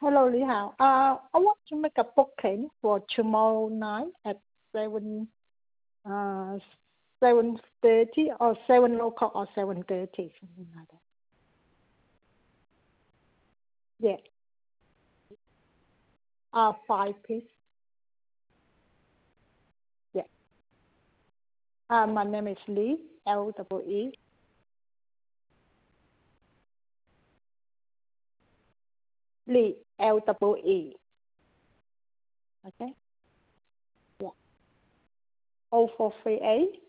Hello, Lý Hảo. I want to make a booking for tomorrow night at 7, 7:30 or 7 o'clock or 7:30, something like that. Yeah. 5 piece. Yeah. My name is Lee, Lee. Lee, Lee. Okay. Yeah. 0438